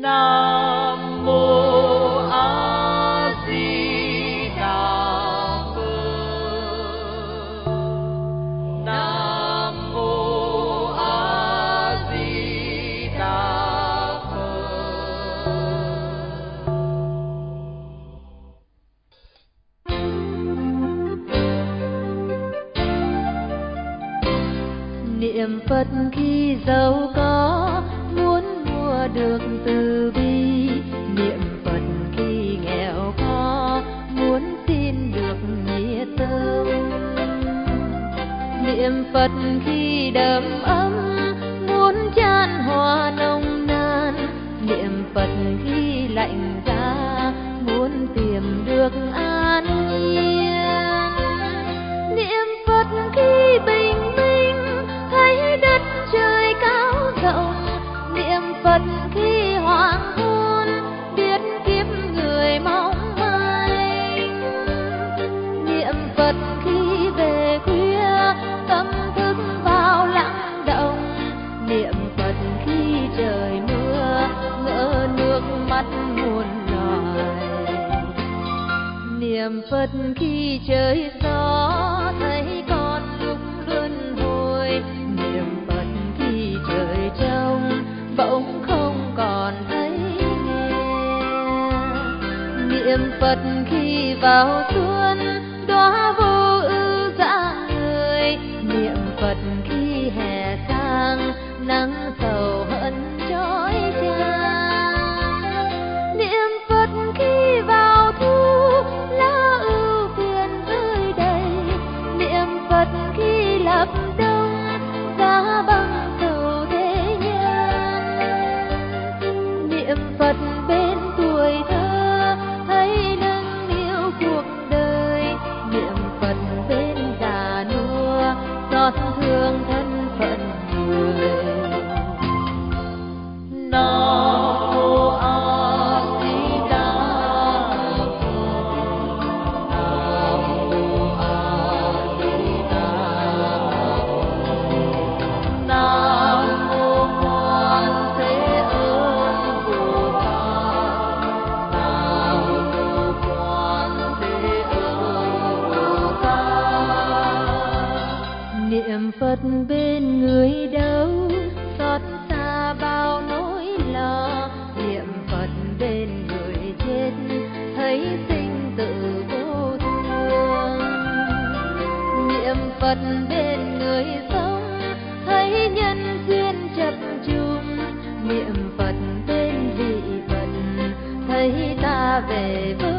Nam mô A Di Đà Phật. Nam mô A Di Đà Phật. Niệm Phật khi giàu có, muốn mua được từ bi. Niệm Phật khi nghèo khó, muốn xin được nghĩa tâm. Niệm Phật khi đầm ấm, muốn chan hòa nồng nàn. Niệm Phật khi lạnh giá, muốn tìm được an nhiên. Niệm Phật khi bình minh, thấy đất trời cao rộng. Niệm Phật khi hoàng hôn, biết kiếp người mong manh. Niệm Phật khi về khuya, tâm thức vào lặng động. Niệm Phật khi trời mưa, ngỡ nước mắt muôn loài. Niệm Phật khi trời gió, thấy con lúc luân hồi. Niệm Phật khi trời trong, bỗng không còn thấy nghe. Niệm Phật khi vào xuân, đóa vô ưu rạng người. Niệm Phật khi hè sang, nắng sầu hận chói chang. Niệm Phật khi vào thu, lá ưu phiền rơi đầy. Niệm Phật khi lập đông, giá băng sầu thế nhân. Niệm Phật bên tuổi thơ, thấy nâng niu cuộc đời. Niệm Phật bên già nua, xót thương thân phận người. Nam mô A Di Đà Phật. Nam mô A Di Đà Phật. Nam mô Quan Thế Âm Bồ Tát. Nam mô Quan Thế Âm Bồ Tát. Niệm Phật bên người đâu, xót xa bao nỗi lo. Niệm Phật bên người chết, thấy sinh tử vô thường. Niệm Phật bên người sống, thấy nhân duyên chập trùng. Niệm Phật bên vị Phật, thấy ta về với